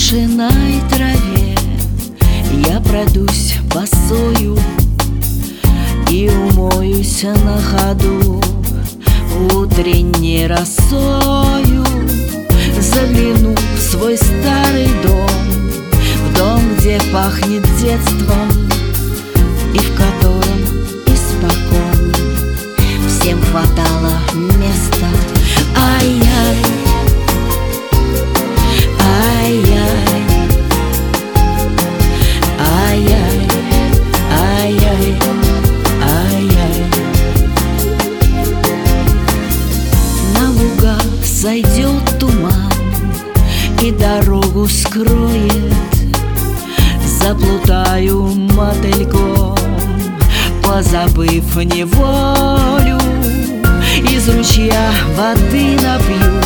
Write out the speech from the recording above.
скошенной траве я пройдусь босою и умоюсь на ходу утренней росою. Загляну в свой старый дом, в дом, где пахнет детством и в котором испокон всем хватало места. Ай-яй, ай-яй, ай-яй, ай-яй, ай-яй. На луга сойдет туман и дорогу скроет. Заплутаю мотыльком, позабыв неволю. Из ручья воды напью